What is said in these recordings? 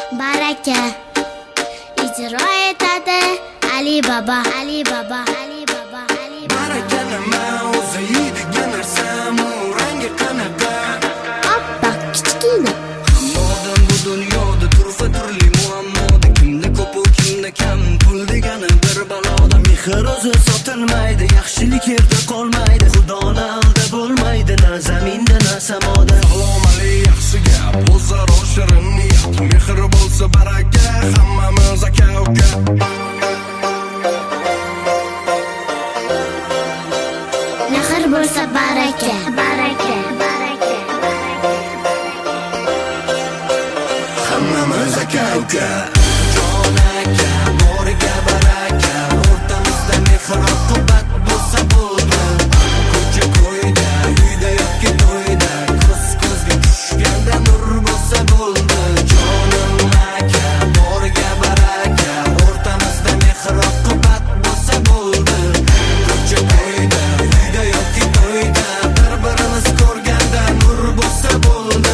baraka ijro etadi Ali Baba, Ali Baba, Ali Baba, Ali Baba. Baraka nima o'zi yeydigan narsam, rangi qanaqa? Oppoq kichkina. Hamma odam bu dunyoda turli muammoda, kimda ko'p u kimda kam, pul degani bir baloda. Mehr o'zi sotilmaydi, yaxshilik yerda qolmaydi, Xudoni aldab bo'lmaydi, na zaminda na samoda. Salom alaykum, yaxshi gap, o'zaro shirin niyat, mehr bo'lsa baraka, hammamiz aka-uka. Mehr bo'lsa baraka, baraka, baraka. Hammamiz aka-uka. Jon aka, boriga baraka, o'rtamizda mehr oqibat bo'lsa bo'ldi. Ko'cha ko'yda, uyda yoki to'yda, ko'z-ko'zga tushganda nur bo'lsa bo'ldi. Jonim aka, boriga baraka, o'rtamizda mehr oqibat bo'lsa bo'ldi. Ko'cha ko'yda, uyda yoki to'yda, bir-birimiz ko'rganda nur bo'lsa bo'ldi.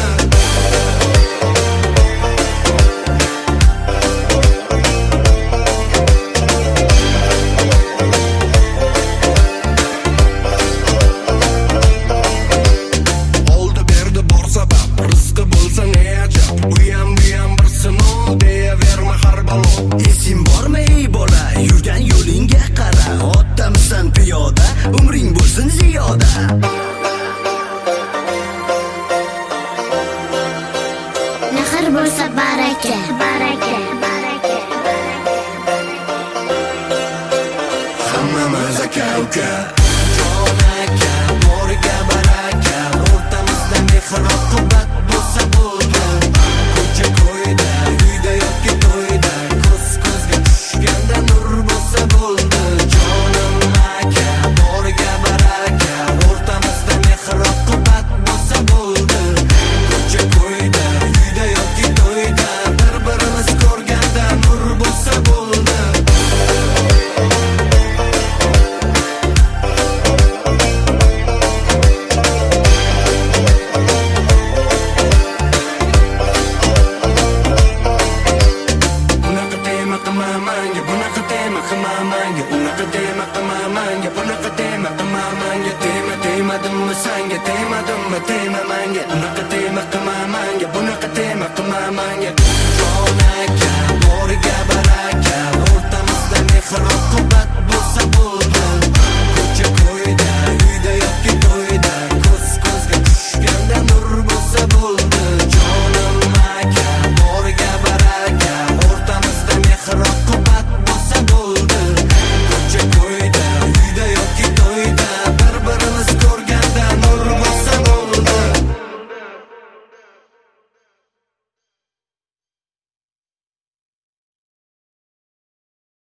Oldi berdi bor sabab, rizqi bo'lsa ne ajab, bu ham bir sinov, deyaverma har balo. Esing bormi ey bola, yurgan yo'lingga qara, otdamisan piyoda, umring bo'lsin ziyoda. Mehr bo'lsa baraka, baraka, baraka. Hammamiz aka-uka. Jon aka, boriga baraka, o'rtamizda mehr oqibat bo'lsa bo'ldi. Ko'cha ko'yda, uyda yoki to'yda, ko'z-ko'zga tushganda nur bo'lsa bo'ldi. Jonim aka, boriga baraka, o'rtamizda mehr oqibat bo'lsa bo'ldi. Ko'cha ko'yda, uyda yoki to'yda, bir-birimiz ko'rganda nur bo'lsa bo'ldi. Bunaqa tema qilmamanga, bunaqa tema qilmamanga, unaqa tema qilmamanga, bunaqa tema qilmamanga. Tema demadimmi sanga, temadimmi tema manga.